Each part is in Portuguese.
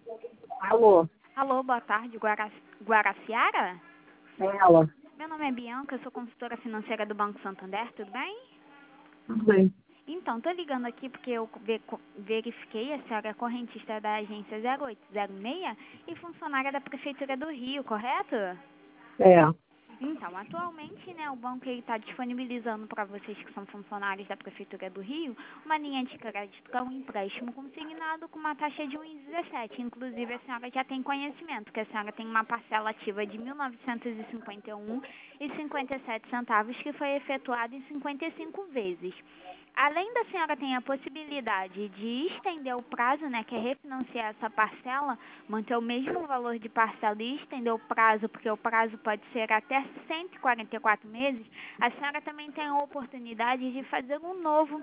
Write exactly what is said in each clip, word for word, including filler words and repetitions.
Alô, Alô, boa tarde, Guara... Guaraciara? é ela. Meu nome é Bianca, eu sou consultora financeira do Banco Santander, tudo bem? Tudo bem. Então, tô ligando aqui porque eu ve- verifiquei, a senhora é correntista da agência zero oito zero seis e funcionária da Prefeitura do Rio, correto? É. Então, atualmente, né, o banco está disponibilizando para vocês que são funcionários da Prefeitura do Rio uma linha de crédito que é um empréstimo consignado com uma taxa de um vírgula dezessete. Inclusive, a senhora já tem conhecimento que a senhora tem uma parcela ativa de mil novecentos e cinquenta e um e cinquenta e sete centavos que foi efetuada em cinquenta e cinco vezes. Além da senhora ter a possibilidade de estender o prazo, né, que é refinanciar essa parcela, manter o mesmo valor de parcela e estender o prazo, porque o prazo pode ser até cento e quarenta e quatro meses, a senhora também tem a oportunidade de fazer um novo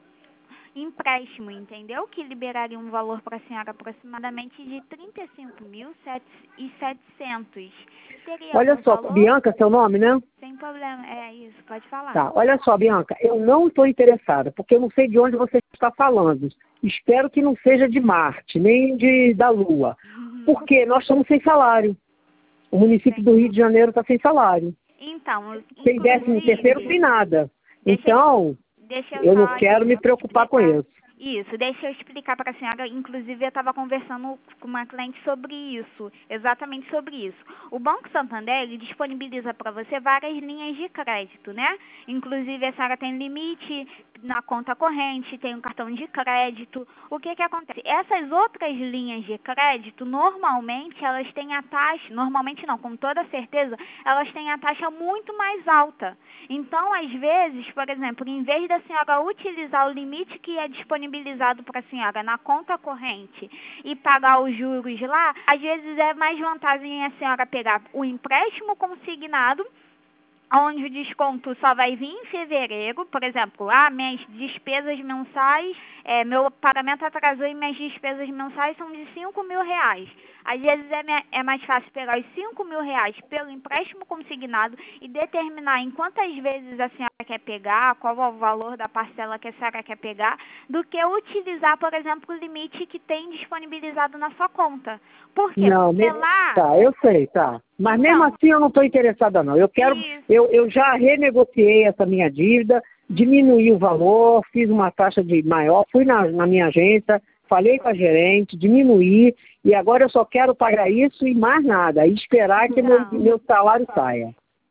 empréstimo, entendeu? Que liberaria um valor para a senhora aproximadamente de trinta e cinco mil e setecentos. Teria Olha algum só, valor? Bianca, seu nome, né? Sem problema, é isso, pode falar. Tá, olha só, Bianca, eu não estou interessada, porque eu não sei de onde você está falando. Espero que não seja de Marte, nem de da Lua. Porque nós estamos sem salário. O município do Rio de Janeiro está sem salário. Então, Sem décimo terceiro, inclusive, sem nada. deixa eu, Então, deixa eu eu não só quero me preocupar com explicar. isso. Isso, deixa eu explicar para a senhora. Inclusive, eu estava conversando com uma cliente sobre isso, exatamente sobre isso. O Banco Santander, ele disponibiliza para você várias linhas de crédito, né? Inclusive, a senhora tem limite na conta corrente, tem um cartão de crédito. O que que acontece? Essas outras linhas de crédito, normalmente, elas têm a taxa, normalmente não, com toda certeza, elas têm a taxa muito mais alta. Então, às vezes, por exemplo, em vez da senhora utilizar o limite que é disponibilizado para a senhora na conta corrente e pagar os juros lá, às vezes é mais vantagem a senhora pegar o empréstimo consignado, onde o desconto só vai vir em fevereiro, por exemplo, ah, minhas despesas mensais, é, meu pagamento atrasou e minhas despesas mensais são de cinco mil reais. Às vezes é, me- é mais fácil pegar os cinco mil reais pelo empréstimo consignado e determinar em quantas vezes a senhora quer pegar, qual é o valor da parcela que a senhora quer pegar, do que utilizar, por exemplo, o limite que tem disponibilizado na sua conta. Por quê? Não, Porque me... lá... tá, eu sei, tá. Mas mesmo Então, assim eu não estou interessada não. Eu quero, isso. eu, eu já renegociei essa minha dívida, diminuí o valor, fiz uma taxa de maior, fui na, na minha agência, falei com a gerente, diminuí, e agora eu só quero pagar isso e mais nada, e esperar que meu, Então, meu salário saia.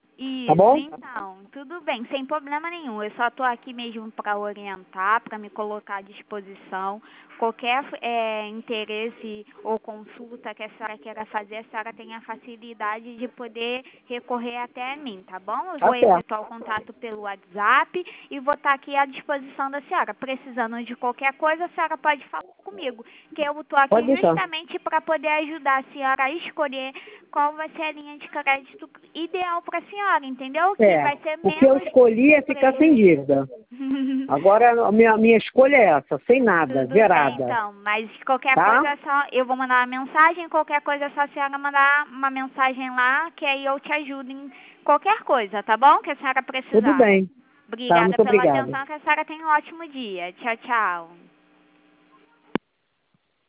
Tá isso, bom? então, tudo bem, sem problema nenhum. Eu só estou aqui mesmo para orientar, para me colocar à disposição. Qualquer é, interesse ou consulta que a senhora queira fazer, a senhora tem a facilidade de poder recorrer até a mim, tá bom? Eu Tá vou certo. efetuar o contato pelo WhatsApp e vou estar aqui à disposição da senhora. Precisando de qualquer coisa, a senhora pode falar comigo, que eu estou Pode aqui deixar. justamente para poder ajudar a senhora a escolher qual vai ser a linha de crédito ideal para a senhora, entendeu? Que É, vai ser o que eu menos escolhi é ficar sem prejuízo. dívida. Agora a minha, minha escolha é essa, sem nada, Tudo bem, zerada. então. Mas qualquer Tá? coisa é só... Eu vou mandar uma mensagem, qualquer coisa é só a senhora mandar uma mensagem lá, que aí eu te ajudo em qualquer coisa, tá bom? Que a senhora Tudo precisar. bem. Tá, Obrigada muito pela obrigado. atenção, que a senhora tenha um ótimo dia. Tchau, tchau.